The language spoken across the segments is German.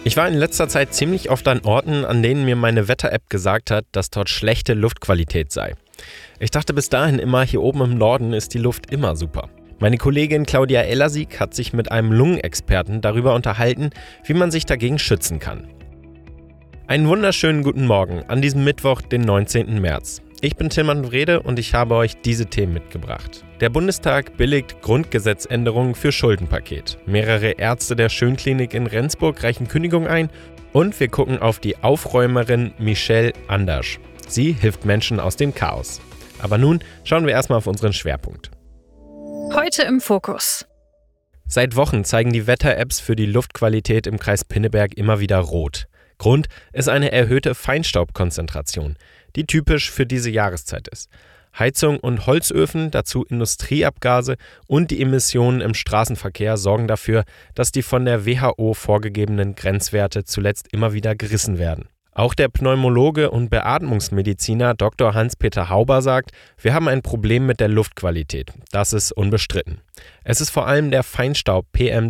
Ich war in letzter Zeit ziemlich oft an Orten, an denen mir meine Wetter-App gesagt hat, dass dort schlechte Luftqualität sei. Ich dachte bis dahin immer, hier oben im Norden ist die Luft immer super. Meine Kollegin Claudia Ellersig hat sich mit einem Lungenexperten darüber unterhalten, wie man sich dagegen schützen kann. Einen wunderschönen guten Morgen an diesem Mittwoch, den 19. März. Ich bin Tilman Wrede und ich habe euch diese Themen mitgebracht. Der Bundestag billigt Grundgesetzänderungen für Schuldenpaket. Mehrere Ärzte der Schönklinik in Rendsburg reichen Kündigung ein und wir gucken auf die Aufräumerin Michelle Andersch. Sie hilft Menschen aus dem Chaos. Aber nun schauen wir erstmal auf unseren Schwerpunkt. Heute im Fokus. Seit Wochen zeigen die Wetter-Apps für die Luftqualität im Kreis Pinneberg immer wieder rot. Grund ist eine erhöhte Feinstaubkonzentration, die typisch für diese Jahreszeit ist. Heizung und Holzöfen, dazu Industrieabgase und die Emissionen im Straßenverkehr sorgen dafür, dass die von der WHO vorgegebenen Grenzwerte zuletzt immer wieder gerissen werden. Auch der Pneumologe und Beatmungsmediziner Dr. Hans-Peter Hauber sagt, wir haben ein Problem mit der Luftqualität. Das ist unbestritten. Es ist vor allem der Feinstaub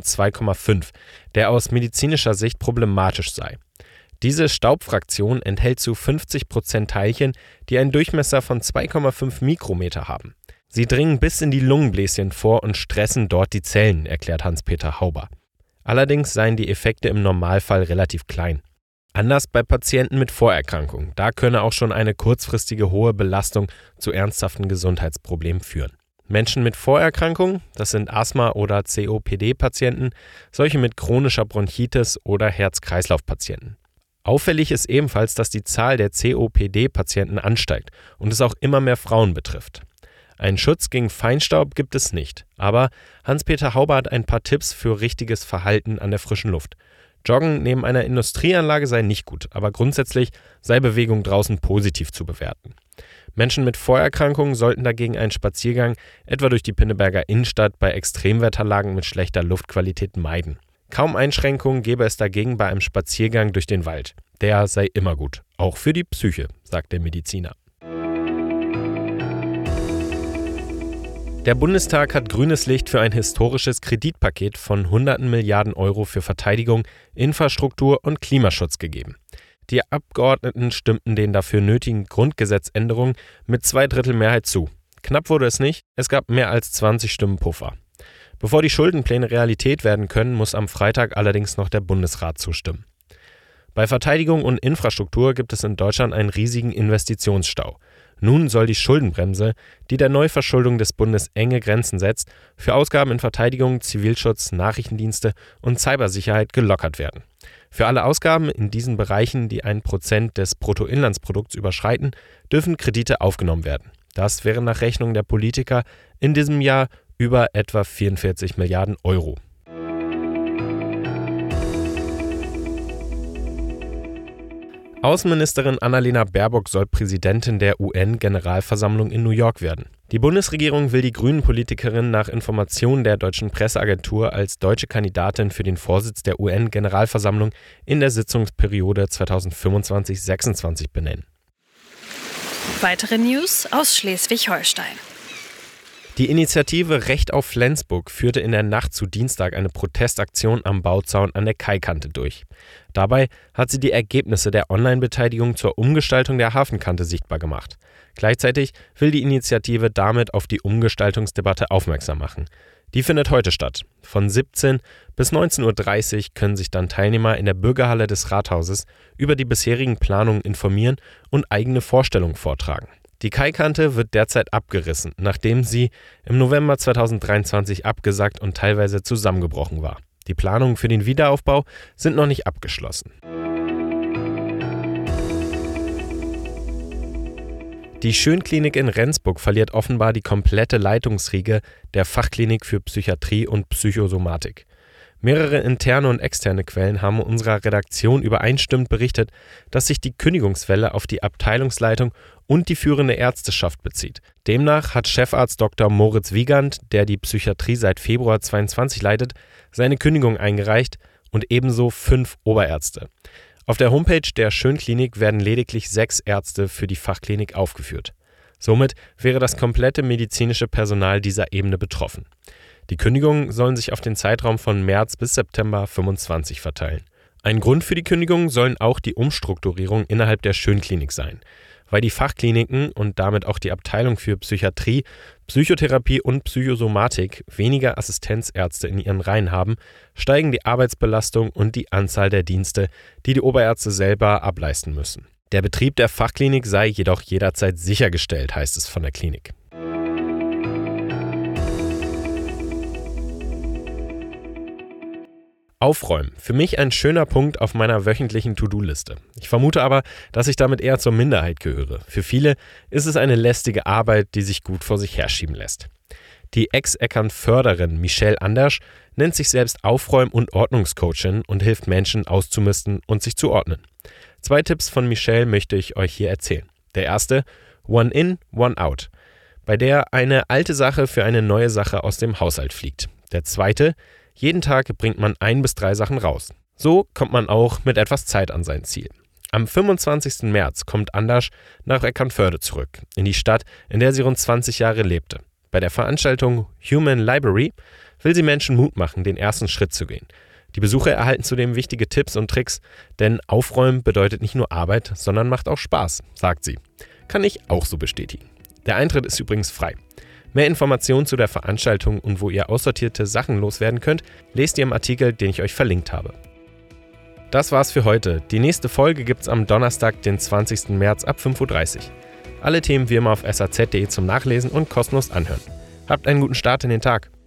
PM2,5, der aus medizinischer Sicht problematisch sei. Diese Staubfraktion enthält zu 50% Teilchen, die einen Durchmesser von 2,5 Mikrometer haben. Sie dringen bis in die Lungenbläschen vor und stressen dort die Zellen, erklärt Hans-Peter Hauber. Allerdings seien die Effekte im Normalfall relativ klein. Anders bei Patienten mit Vorerkrankungen. Da könne auch schon eine kurzfristige hohe Belastung zu ernsthaften Gesundheitsproblemen führen. Menschen mit Vorerkrankungen, das sind Asthma- oder COPD-Patienten, solche mit chronischer Bronchitis oder Herz-Kreislauf-Patienten. Auffällig ist ebenfalls, dass die Zahl der COPD-Patienten ansteigt und es auch immer mehr Frauen betrifft. Einen Schutz gegen Feinstaub gibt es nicht, aber Hans-Peter Hauber hat ein paar Tipps für richtiges Verhalten an der frischen Luft. Joggen neben einer Industrieanlage sei nicht gut, aber grundsätzlich sei Bewegung draußen positiv zu bewerten. Menschen mit Vorerkrankungen sollten dagegen einen Spaziergang etwa durch die Pinneberger Innenstadt bei Extremwetterlagen mit schlechter Luftqualität meiden. Kaum Einschränkungen gäbe es dagegen bei einem Spaziergang durch den Wald. Der sei immer gut, auch für die Psyche, sagt der Mediziner. Der Bundestag hat grünes Licht für ein historisches Kreditpaket von hunderten Milliarden Euro für Verteidigung, Infrastruktur und Klimaschutz gegeben. Die Abgeordneten stimmten den dafür nötigen Grundgesetzänderungen mit 2/3 Mehrheit zu. Knapp wurde es nicht, es gab mehr als 20 Stimmen Puffer. Bevor die Schuldenpläne Realität werden können, muss am Freitag allerdings noch der Bundesrat zustimmen. Bei Verteidigung und Infrastruktur gibt es in Deutschland einen riesigen Investitionsstau. Nun soll die Schuldenbremse, die der Neuverschuldung des Bundes enge Grenzen setzt, für Ausgaben in Verteidigung, Zivilschutz, Nachrichtendienste und Cybersicherheit gelockert werden. Für alle Ausgaben in diesen Bereichen, die 1% des Bruttoinlandsprodukts überschreiten, dürfen Kredite aufgenommen werden. Das wäre nach Rechnung der Politiker in diesem Jahr über etwa 44 Milliarden Euro. Außenministerin Annalena Baerbock soll Präsidentin der UN-Generalversammlung in New York werden. Die Bundesregierung will die Grünen-Politikerin nach Informationen der deutschen Presseagentur als deutsche Kandidatin für den Vorsitz der UN-Generalversammlung in der Sitzungsperiode 2025-26 benennen. Weitere News aus Schleswig-Holstein. Die Initiative Recht auf Flensburg führte in der Nacht zu Dienstag eine Protestaktion am Bauzaun an der Kaikante durch. Dabei hat sie die Ergebnisse der Online-Beteiligung zur Umgestaltung der Hafenkante sichtbar gemacht. Gleichzeitig will die Initiative damit auf die Umgestaltungsdebatte aufmerksam machen. Die findet heute statt. Von 17 bis 19:30 Uhr können sich dann Teilnehmer in der Bürgerhalle des Rathauses über die bisherigen Planungen informieren und eigene Vorstellungen vortragen. Die Kaikante wird derzeit abgerissen, nachdem sie im November 2023 abgesackt und teilweise zusammengebrochen war. Die Planungen für den Wiederaufbau sind noch nicht abgeschlossen. Die Schönklinik in Rendsburg verliert offenbar die komplette Leitungsriege der Fachklinik für Psychiatrie und Psychosomatik. Mehrere interne und externe Quellen haben unserer Redaktion übereinstimmend berichtet, dass sich die Kündigungswelle auf die Abteilungsleitung und die führende Ärzteschaft bezieht. Demnach hat Chefarzt Dr. Moritz Wiegand, der die Psychiatrie seit Februar 2022 leitet, seine Kündigung eingereicht und ebenso 5 Oberärzte. Auf der Homepage der Schönklinik werden lediglich 6 Ärzte für die Fachklinik aufgeführt. Somit wäre das komplette medizinische Personal dieser Ebene betroffen. Die Kündigungen sollen sich auf den Zeitraum von März bis September 2025 verteilen. Ein Grund für die Kündigung sollen auch die Umstrukturierung innerhalb der Schönklinik sein. Weil die Fachkliniken und damit auch die Abteilung für Psychiatrie, Psychotherapie und Psychosomatik weniger Assistenzärzte in ihren Reihen haben, steigen die Arbeitsbelastung und die Anzahl der Dienste, die die Oberärzte selber ableisten müssen. Der Betrieb der Fachklinik sei jedoch jederzeit sichergestellt, heißt es von der Klinik. Aufräumen. Für mich ein schöner Punkt auf meiner wöchentlichen To-Do-Liste. Ich vermute aber, dass ich damit eher zur Minderheit gehöre. Für viele ist es eine lästige Arbeit, die sich gut vor sich herschieben lässt. Die Ex-Eckernförderin Michelle Andersch nennt sich selbst Aufräum- und Ordnungscoachin und hilft Menschen auszumisten und sich zu ordnen. 2 Tipps von Michelle möchte ich euch hier erzählen. Der erste, One in, One out, bei der eine alte Sache für eine neue Sache aus dem Haushalt fliegt. Der zweite, jeden Tag bringt man 1 bis 3 Sachen raus. So kommt man auch mit etwas Zeit an sein Ziel. Am 25. März kommt Andersch nach Eckernförde zurück, in die Stadt, in der sie rund 20 Jahre lebte. Bei der Veranstaltung Human Library will sie Menschen Mut machen, den ersten Schritt zu gehen. Die Besucher erhalten zudem wichtige Tipps und Tricks, denn Aufräumen bedeutet nicht nur Arbeit, sondern macht auch Spaß, sagt sie. Kann ich auch so bestätigen. Der Eintritt ist übrigens frei. Mehr Informationen zu der Veranstaltung und wo ihr aussortierte Sachen loswerden könnt, lest ihr im Artikel, den ich euch verlinkt habe. Das war's für heute. Die nächste Folge gibt's am Donnerstag, den 20. März ab 5:30 Uhr. Alle Themen wie immer auf saz.de zum Nachlesen und kostenlos anhören. Habt einen guten Start in den Tag.